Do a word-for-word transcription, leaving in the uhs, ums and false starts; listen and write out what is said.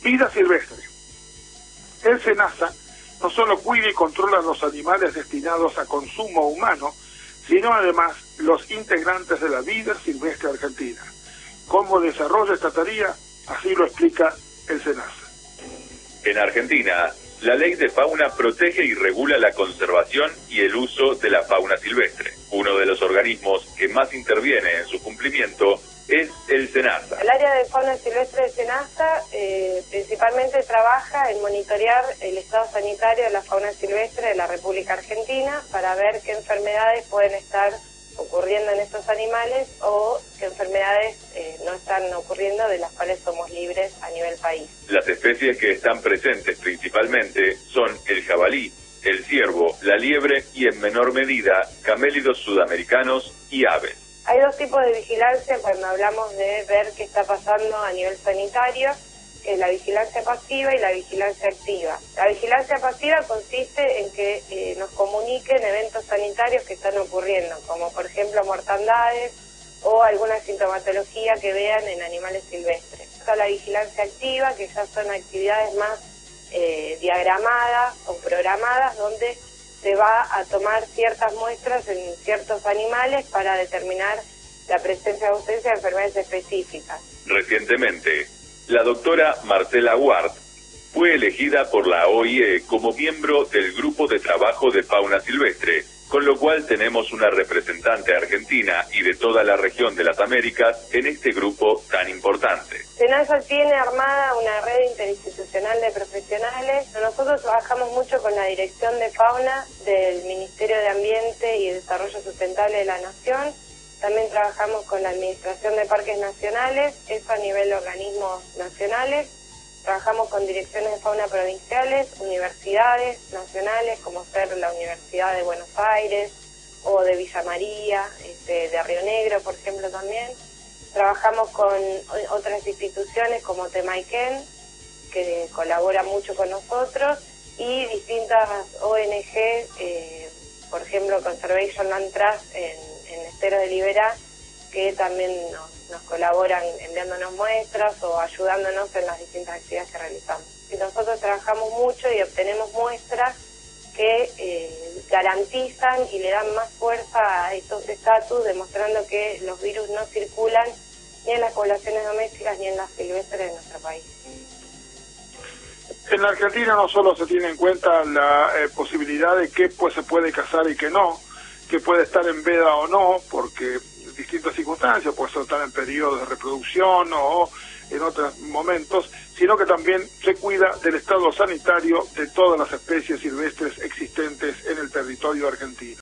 Vida silvestre. El SENASA no solo cuida y controla los animales destinados a consumo humano, sino además los integrantes de la vida silvestre argentina. ¿Cómo desarrolla esta tarea? Así lo explica el SENASA. En Argentina, la ley de fauna protege y regula la conservación y el uso de la fauna silvestre. Uno de los organismos que más interviene en su cumplimiento es el SENASA. El área de fauna silvestre de SENASA eh, principalmente trabaja en monitorear el estado sanitario de la fauna silvestre de la República Argentina para ver qué enfermedades pueden estar ocurriendo en estos animales o qué enfermedades eh, no están ocurriendo, de las cuales somos libres a nivel país. Las especies que están presentes principalmente son el jabalí, el ciervo, la liebre y en menor medida camélidos sudamericanos y aves. Hay dos tipos de vigilancia cuando hablamos de ver qué está pasando a nivel sanitario, que es la vigilancia pasiva y la vigilancia activa. La vigilancia pasiva consiste en que eh, nos comuniquen eventos sanitarios que están ocurriendo, como por ejemplo mortandades o alguna sintomatología que vean en animales silvestres. Está la vigilancia activa, que ya son actividades más eh, diagramadas o programadas, donde se va a tomar ciertas muestras en ciertos animales para determinar la presencia o ausencia de enfermedades específicas. Recientemente, la doctora Marcela Ward fue elegida por la O I E como miembro del Grupo de Trabajo de Fauna Silvestre, con lo cual tenemos una representante argentina y de toda la región de las Américas en este grupo tan importante. SENASA tiene armada una red interinstitucional de profesionales. Nosotros trabajamos mucho con la Dirección de Fauna del Ministerio de Ambiente y Desarrollo Sustentable de la Nación. También trabajamos con la Administración de Parques Nacionales, eso a nivel de organismos nacionales. Trabajamos con direcciones de fauna provinciales, universidades nacionales, como ser la Universidad de Buenos Aires o de Villa María, este, de Río Negro, por ejemplo, también. Trabajamos con otras instituciones como Temaiken, que colabora mucho con nosotros, y distintas O N G, eh, por ejemplo, Conservation Land Trust en, en Esteros de Liberá, que también nos, nos colaboran enviándonos muestras o ayudándonos en las distintas actividades que realizamos. Y nosotros trabajamos mucho y obtenemos muestras que eh, garantizan y le dan más fuerza a estos estatus, demostrando que los virus no circulan ni en las poblaciones domésticas ni en las silvestres de nuestro país. En la Argentina no solo se tiene en cuenta la eh, posibilidad de qué pues, se puede cazar y qué no, que puede estar en veda o no, porque distintas circunstancias, puede estar en periodos de reproducción o en otros momentos, sino que también se cuida del estado sanitario de todas las especies silvestres existentes en el territorio argentino.